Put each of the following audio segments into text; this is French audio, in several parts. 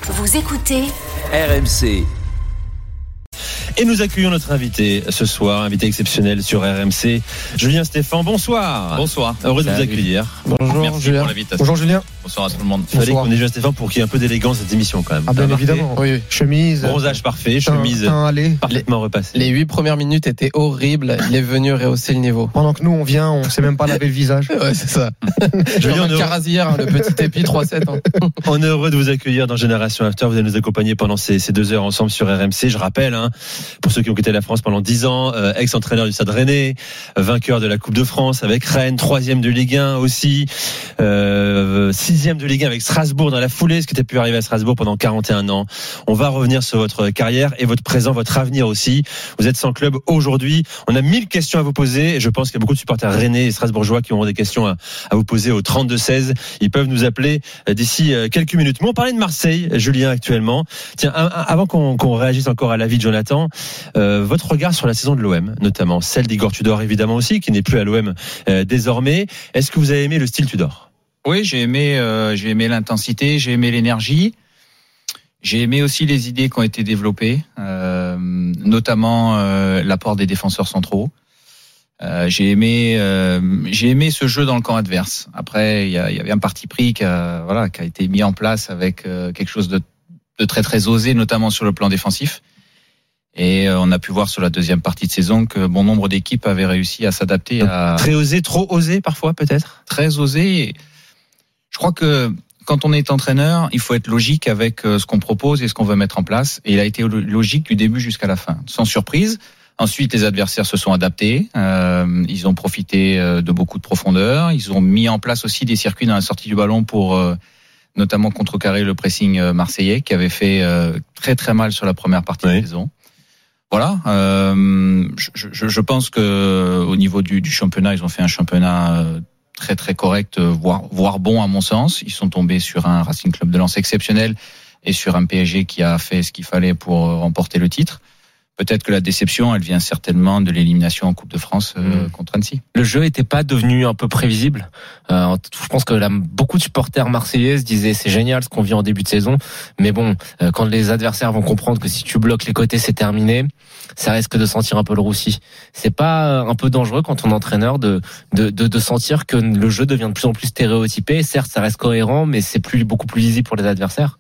Vous écoutez RMC. Et nous accueillons notre invité ce soir, invité exceptionnel sur RMC, Julien Stéphan. Bonsoir. Bonsoir. Heureux de vous accueillir. Bonjour. Merci Julien. pour l'invitation. Bonjour Julien. Bonsoir à tout le monde. Il fallait qu'on ait Julien Stéphan pour qu'il y ait un peu d'élégance dans cette émission quand même. Ah bien évidemment. Oui. Chemise. Bronzage parfait, chemise parfaitement repassée. Les 8 premières minutes étaient horribles. Il est venu rehausser le niveau. Pendant que nous on vient, on sait même pas laver le visage. Ouais, c'est ça. Julien, Carasière, le petit épi 3-7. On est heureux de vous accueillir dans Génération After. Vous allez nous accompagner pendant ces 2 heures ensemble sur RMC. Je rappelle, pour ceux qui ont quitté la France pendant 10 ans, ex-entraîneur du Stade Rennais, vainqueur de la Coupe de France avec Rennes, 3e de Ligue 1 aussi, 6e de Ligue 1 avec Strasbourg dans la foulée, ce qui était pu arriver à Strasbourg pendant 41 ans. On va revenir sur votre carrière et votre présent, votre avenir aussi. Vous êtes sans club aujourd'hui. On a 1000 questions à vous poser et je pense qu'il y a beaucoup de supporters rennais et strasbourgeois qui auront des questions à vous poser au 32-16. Ils peuvent nous appeler d'ici quelques minutes. Mais on parlait de Marseille, Julien, actuellement. Tiens, avant qu'on réagisse encore à l'avis de Jonathan, votre regard sur la saison de l'OM, notamment celle d'Igor Tudor évidemment aussi, qui n'est plus à l'OM désormais. Est-ce que vous avez aimé le style Tudor ? Oui, j'ai aimé l'intensité, j'ai aimé l'énergie. J'ai aimé aussi les idées qui ont été développées, notamment l'apport des défenseurs centraux. J'ai aimé ce jeu dans le camp adverse. Après, il y avait un parti pris qui a été mis en place avec quelque chose de très très osé, notamment sur le plan défensif. Et on a pu voir sur la deuxième partie de saison que bon nombre d'équipes avaient réussi à s'adapter à... Très osé, trop osé parfois peut-être ? Très osé. Je crois que quand on est entraîneur, il faut être logique avec ce qu'on propose et ce qu'on veut mettre en place. Et il a été logique du début jusqu'à la fin, sans surprise. Ensuite, les adversaires se sont adaptés. Ils ont profité de beaucoup de profondeur. Ils ont mis en place aussi des circuits dans la sortie du ballon pour... notamment contrecarrer le pressing marseillais qui avait fait très très mal sur la première partie de la saison. Voilà, je pense que au niveau du championnat, ils ont fait un championnat très très correct, voire bon à mon sens. Ils sont tombés sur un Racing Club de Lens exceptionnel et sur un PSG qui a fait ce qu'il fallait pour remporter le titre. Peut-être que la déception, elle vient certainement de l'élimination en Coupe de France contre Annecy. Le jeu était pas devenu un peu prévisible. Je pense que beaucoup de supporters marseillais se disaient c'est génial ce qu'on vit en début de saison, mais bon, quand les adversaires vont comprendre que si tu bloques les côtés c'est terminé, ça risque de sentir un peu le roussi. C'est pas un peu dangereux quand on est entraîneur de sentir que le jeu devient de plus en plus stéréotypé. Certes, ça reste cohérent, mais c'est beaucoup plus lisible pour les adversaires.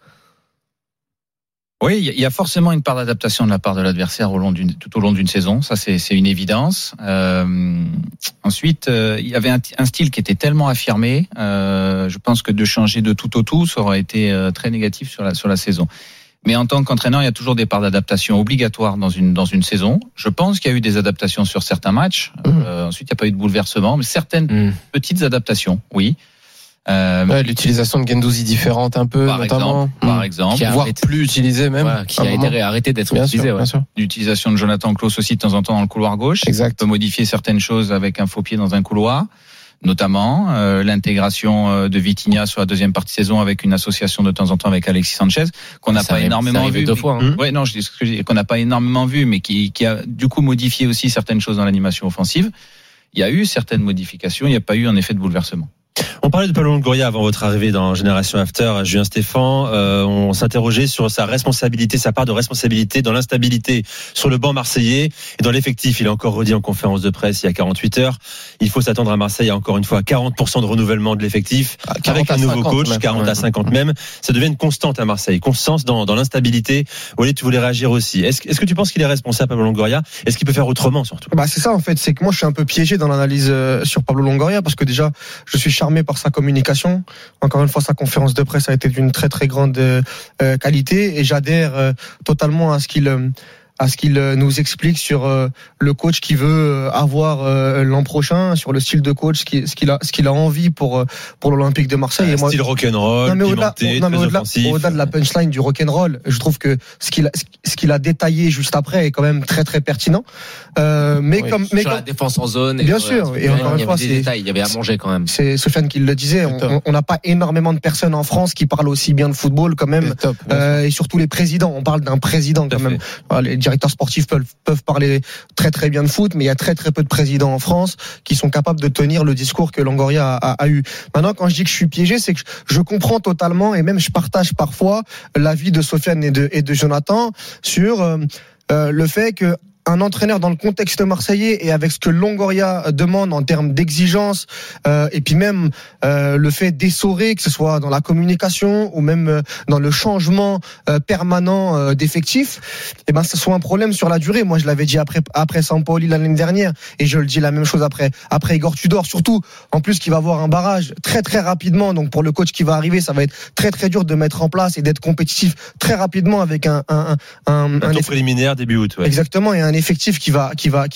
Oui, il y a forcément une part d'adaptation de la part de l'adversaire tout au long d'une saison. Ça, c'est une évidence. Ensuite, il y avait un style qui était tellement affirmé. Je pense que de changer de tout au tout, ça aurait été très négatif sur la saison. Mais en tant qu'entraîneur, il y a toujours des parts d'adaptation obligatoires dans une saison. Je pense qu'il y a eu des adaptations sur certains matchs. Ensuite, il n'y a pas eu de bouleversement, mais certaines petites adaptations, oui. L'utilisation de Guendouzi différente un peu, notamment. Par exemple. Voire plus utilisée même. Qui a été arrêté d'être utilisée. L'utilisation de Jonathan Klaus aussi de temps en temps dans le couloir gauche. Exact. On peut modifier certaines choses avec un faux pied dans un couloir. Notamment l'intégration de Vitinha sur la deuxième partie de saison avec une association de temps en temps avec Alexis Sanchez qu'on n'a pas énormément vu. Qu'on n'a pas énormément vu, mais qui a du coup modifié aussi certaines choses dans l'animation offensive. Il y a eu certaines modifications, il n'y a pas eu un effet de bouleversement. On parlait de Pablo Longoria avant votre arrivée dans Génération After, Julien Stéphan. On s'interrogeait sur sa responsabilité, sa part de responsabilité dans l'instabilité sur le banc marseillais et dans l'effectif. Il a encore redit en conférence de presse il y a 48 heures. Il faut s'attendre à Marseille à encore une fois 40% de renouvellement de l'effectif avec un nouveau coach, même. 40 à 50 même. Ça devient une constante à Marseille. Constance dans l'instabilité. Walid, tu voulais réagir aussi. Est-ce que tu penses qu'il est responsable, Pablo Longoria ? Est-ce qu'il peut faire autrement surtout ? C'est ça en fait. C'est que moi je suis un peu piégé dans l'analyse sur Pablo Longoria parce que déjà je suis charmé par sa communication. Encore une fois, sa conférence de presse a été d'une très très grande qualité et j'adhère totalement à ce qu'il nous explique sur le coach qu'il veut avoir l'an prochain, sur le style de coach, ce qu'il a envie pour l'Olympique de Marseille. Et moi, style rock'n'roll, pimenté, très offensif. Au-delà de la punchline du rock'n'roll, je trouve que ce qu'il a détaillé juste après est quand même très très pertinent. La défense en zone. Bien sûr. Et encore une fois, il y avait à manger quand même. C'est Sofiane qui le disait. On n'a pas énormément de personnes en France qui parlent aussi bien de football quand même. Et surtout les présidents. On parle d'un président quand même. Les directeurs sportifs peuvent parler très très bien de foot, mais il y a très très peu de présidents en France qui sont capables de tenir le discours que Longoria a eu. Maintenant, quand je dis que je suis piégé, c'est que je comprends totalement et même je partage parfois l'avis de Sofiane et de Jonathan sur le fait que un entraîneur dans le contexte marseillais et avec ce que Longoria demande en termes d'exigence et puis même le fait d'essorer, que ce soit dans la communication ou même dans le changement permanent d'effectifs, et ben ce soit un problème sur la durée. Moi je l'avais dit après Sampaoli l'année dernière et je le dis la même chose après Igor Tudor, surtout en plus qu'il va avoir un barrage très très rapidement, donc pour le coach qui va arriver ça va être très très dur de mettre en place et d'être compétitif très rapidement avec un tour préliminaire début août. Ouais. Exactement, et un effectif qui va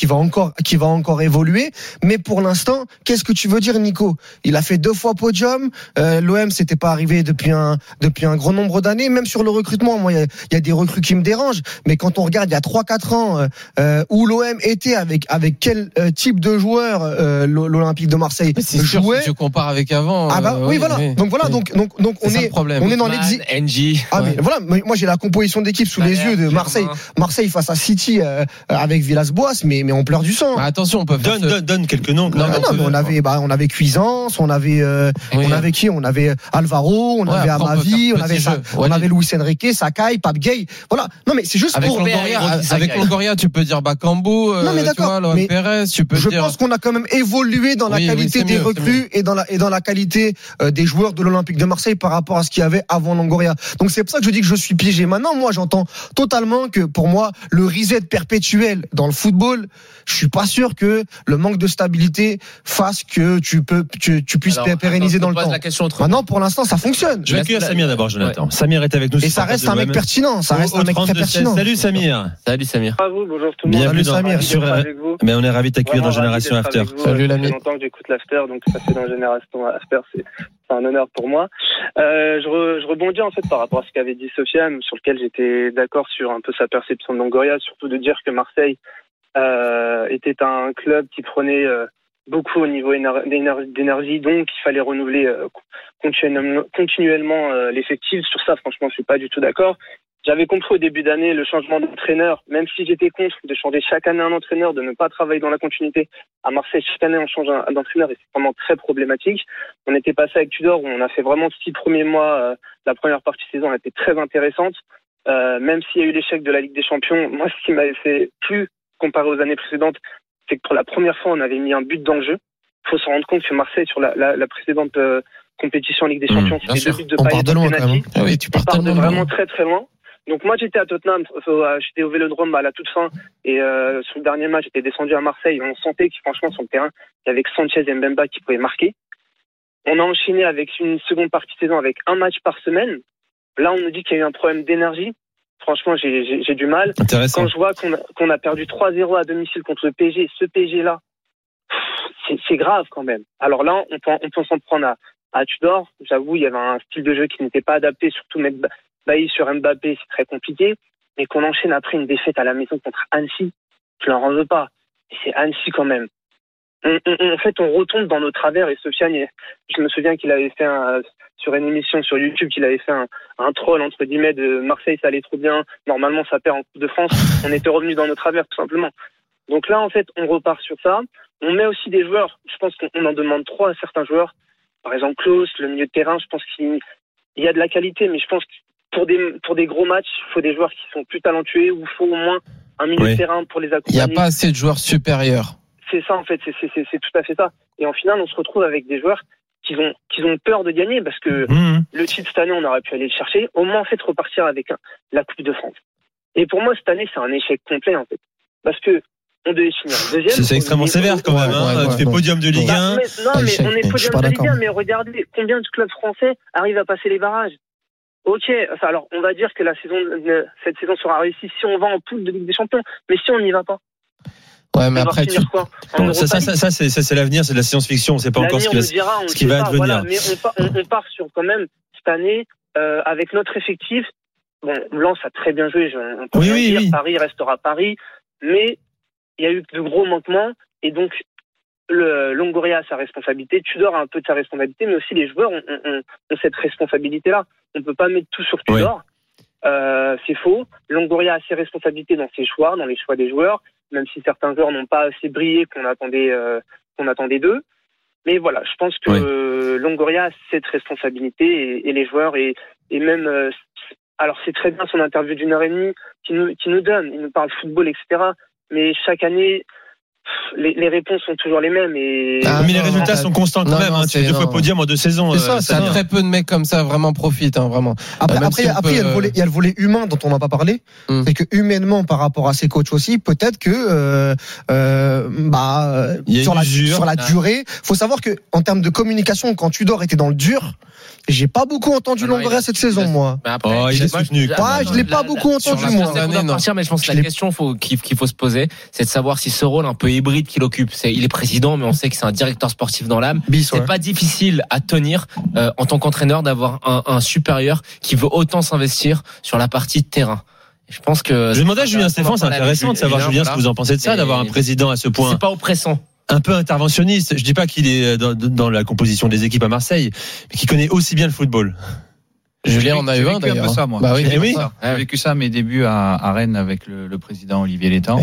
encore évoluer. Mais pour l'instant, qu'est-ce que tu veux dire, Nico? Il a fait 2 fois podium. L'OM, c'était pas arrivé depuis un grand nombre d'années. Même sur le recrutement, moi, il y a des recrues qui me dérangent. Mais quand on regarde il y a 3-4 ans où l'OM était avec quel type de joueur l'Olympique de Marseille jouait. Si tu compares avec avant. Oui, voilà. Oui. Donc voilà. Donc on est dans l'exil. NG. Mais voilà. Moi, j'ai la composition d'équipe sous les yeux de Marseille. Marseille face à City. Avec Villas-Boas, mais on pleure du sang. Attention, on peut donne quelques noms. On avait Cuisance, on avait qui? On avait Alvaro, on avait Amavi, on avait Luis Enrique, Sakai, Pape Gay. Voilà. Non, mais c'est juste avec Longoria, tu peux dire Bakambu, tu vois, Lohan Pérez, tu peux dire. Je pense qu'on a quand même évolué dans la qualité des recrues et dans la qualité des joueurs de l'Olympique de Marseille par rapport à ce qu'il y avait avant Longoria. Donc c'est pour ça que je dis que je suis piégé. Maintenant, moi, j'entends totalement que pour moi, le reset perpétuel dans le football, je suis pas sûr que le manque de stabilité fasse que tu puisses pérenniser dans le temps. Maintenant, pour l'instant, ça fonctionne. Je vais accueillir Samir d'abord, Jonathan. Ouais. Samir est avec nous. Et ça reste un mec pertinent. Ça reste un mec très pertinent. Salut Samir. Salut Samir. À vous, bonjour tout le monde. Bienvenue Samir. Mais on est ravis de t'accueillir dans Génération After. Salut l'ami. Ça fait longtemps que j'écoute l'After, donc ça fait dans Génération After, c'est un honneur pour moi. Je rebondis en fait par rapport à ce qu'avait dit Sofiane, sur lequel j'étais d'accord sur un peu sa perception de Longoria, surtout de dire que Marseille était un club qui prenait beaucoup au niveau d'énergie, donc il fallait renouveler continuellement l'effectif. Sur ça, franchement, je suis pas du tout d'accord. J'avais compris au début d'année le changement d'entraîneur, même si j'étais contre de changer chaque année un entraîneur, de ne pas travailler dans la continuité. À Marseille, chaque année, on change d'entraîneur et c'est vraiment très problématique. On était passé avec Tudor, où on a fait vraiment 6 premiers mois. La première partie de saison a été très intéressante. Même s'il y a eu l'échec de la Ligue des Champions, moi, ce qui m'avait fait plus comparé aux années précédentes, c'est que pour la première fois, on avait mis un but dans le jeu. Il faut se rendre compte que Marseille, sur la précédente compétition en Ligue des Champions, c'était 2 buts de Payet de penalty. Oui, tu pars vraiment très très loin. Donc moi j'étais à Tottenham, j'étais au Vélodrome à la toute fin et sur le dernier match j'étais descendu à Marseille. On sentait que franchement sur le terrain il y avait que Sanchez et Mbemba qui pouvaient marquer. On a enchaîné avec une seconde partie de saison avec un match par semaine. Là on nous dit qu'il y a eu un problème d'énergie. Franchement j'ai du mal. Intéressant. Quand je vois qu'on a perdu 3-0 à domicile contre le PSG, ce PSG là, c'est grave quand même. Alors là on peut s'en prendre à Tudor. J'avoue il y avait un style de jeu qui n'était pas adapté, surtout mettre Bailly sur Mbappé, c'est très compliqué, mais qu'on enchaîne après une défaite à la maison contre Annecy, je leur en veux pas. Et c'est Annecy quand même. En fait, on retombe dans nos travers et Sofiane, je me souviens qu'il avait fait sur une émission sur YouTube, qu'il avait fait un troll entre guillemets de Marseille, ça allait trop bien, normalement ça perd en Coupe de France, on était revenu dans nos travers tout simplement. Donc là, en fait, on repart sur ça. On met aussi des joueurs, je pense qu'on en demande trop à certains joueurs. Par exemple, Klaus, le milieu de terrain, je pense qu'il y a de la qualité, mais je pense que pour des gros matchs, il faut des joueurs qui sont plus talentueux ou il faut au moins un milieu de terrain pour les accompagner. Il n'y a pas assez de joueurs supérieurs. C'est ça en fait, c'est tout à fait ça. Et en finale, on se retrouve avec des joueurs qui ont peur de gagner parce que le titre cette année, on aurait pu aller le chercher. Au moins en fait repartir avec la Coupe de France. Et pour moi cette année, c'est un échec complet en fait, parce que on devait finir deuxième. C'est extrêmement sévère quand même. Tu fais podium de Ligue 1. Mais on est podium de Ligue 1, mais regardez combien de clubs français arrivent à passer les barrages. Ok, alors on va dire que cette saison sera réussie si on va en poule de Ligue des Champions, mais si on n'y va pas. Ouais, mais après bon, ça c'est l'avenir, c'est de la science-fiction, on ne sait pas encore ce qui va advenir. Voilà, mais on part sur quand même cette année avec notre effectif. Bon, Lens a très bien joué, on peut dire. Paris restera Paris, mais il y a eu de gros manquements et donc Longoria a sa responsabilité, Tudor a un peu de sa responsabilité, mais aussi les joueurs ont cette responsabilité-là. On ne peut pas mettre tout sur Tudor. c'est faux. Longoria a ses responsabilités dans ses choix, dans les choix des joueurs, même si certains joueurs n'ont pas assez brillé qu'on attendait d'eux. Mais voilà, je pense que Longoria a cette responsabilité et les joueurs et même alors c'est très bien son interview d'1h30 qui nous donne, il nous parle football, etc. Mais chaque année, les réponses sont toujours les mêmes. Mais les résultats sont constants quand même. Tu fais 2 fois podium en 2 saisons. C'est ça, très peu de mecs comme ça vraiment profitent, vraiment. Après, il y a le volet humain dont on n'a pas parlé. C'est que humainement, par rapport à ses coachs aussi, peut-être que sur la durée, faut savoir que en termes de communication, quand Tudor était dans le dur, j'ai pas beaucoup entendu Longoria cette saison, moi. Il est soutenu. Je l'ai pas beaucoup entendu, moi. Mais je pense que la question qu'il faut se poser, c'est de savoir si ce rôle un peu hybride qu'il occupe, il est président, mais on sait que c'est un directeur sportif dans l'âme. C'est pas difficile à tenir en tant qu'entraîneur d'avoir un supérieur qui veut autant s'investir sur la partie de terrain. Je pense que. Je demandais à Julien Stéphane, c'est intéressant de savoir, Julien, ce que vous en pensez de ça, d'avoir un président à ce point. C'est pas oppressant. Un peu interventionniste. Je dis pas qu'il est dans la composition des équipes à Marseille, mais qui connaît aussi bien le football. Julien en a eu un d'ailleurs. J'ai vécu un peu ça, moi. Bah oui. J'ai vécu ça à mes débuts à Rennes avec le président Olivier Létang.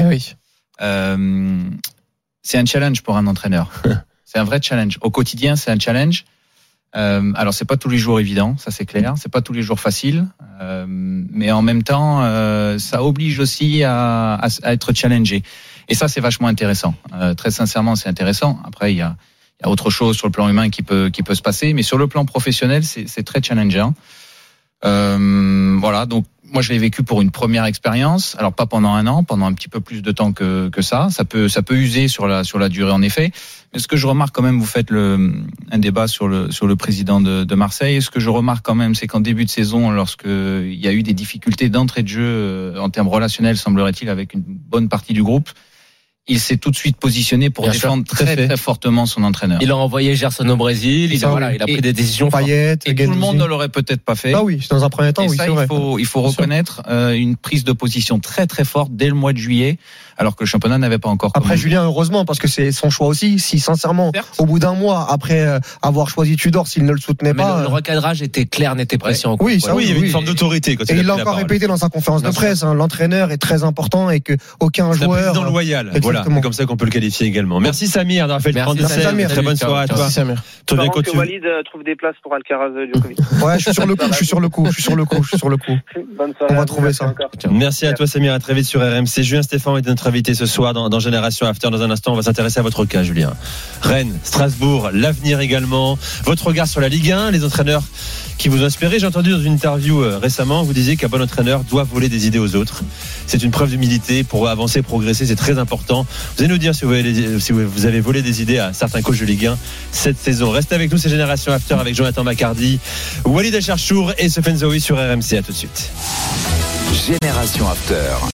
C'est un challenge pour un entraîneur. C'est un vrai challenge. Au quotidien, c'est un challenge. Alors, c'est pas tous les jours évident, ça c'est clair. C'est pas tous les jours facile, mais en même temps, ça oblige aussi à être challengé. Et ça, c'est vachement intéressant. Très sincèrement, c'est intéressant. Après, il y a autre chose sur le plan humain qui peut se passer, mais sur le plan professionnel, c'est très challengeant. Voilà. Donc, moi, je l'ai vécu pour une première expérience. Alors, pas pendant 1 an, pendant un petit peu plus de temps que ça. Ça peut user sur la durée, en effet. Mais ce que je remarque quand même, vous faites un débat sur le président de Marseille. Ce que je remarque quand même, c'est qu'en début de saison, lorsqu'il y a eu des difficultés d'entrée de jeu en termes relationnels, semblerait-il, avec une bonne partie du groupe, il s'est tout de suite positionné pour défendre très fortement son entraîneur. Il a envoyé Gerson au Brésil, il a pris des décisions Payet, et tout le monde ne l'aurait peut-être pas fait. Ah oui, dans un premier temps, oui, ça, c'est vrai. Il faut reconnaître une prise de position très forte dès le mois de juillet, alors que le championnat n'avait pas encore commencé. Après, Julien, heureusement, parce que c'est son choix aussi. Si sincèrement, au bout d'un mois, après avoir choisi Tudor, s'il ne le soutenait pas, le recadrage était clair, n'était précis. Oui, il y avait une forme d'autorité. Et il l'a encore répété dans sa conférence de presse. L'entraîneur est très important et que aucun joueur. C'est un président loyal. Voilà, c'est comme ça qu'on peut le qualifier également. Merci Samir d'avoir fait le 32. Très bonne soirée à toi. Merci Samir. Que Walid trouve des places pour Alcaraz Djokovic. Ouais, je suis sur le coup. Bonne soirée. On va trouver ça. Merci à toi Samir, à très vite sur RMC. Julien Stéphane est notre invité ce soir dans Génération After. Dans un instant, on va s'intéresser à votre cas, Julien. Rennes, Strasbourg, l'avenir également. Votre regard sur la Ligue 1, les entraîneurs qui vous ont inspiré. J'ai entendu dans une interview récemment, vous disiez qu'un bon entraîneur doit voler des idées aux autres. C'est une preuve d'humilité pour avancer, progresser, c'est très important. Vous allez nous dire si vous avez volé des idées à certains coachs de Ligue 1 cette saison. Restez avec nous, c'est Génération After avec Jonathan Macardy, Walid Acharchour et Sofiane Zaoui sur RMC. À tout de suite. Génération After.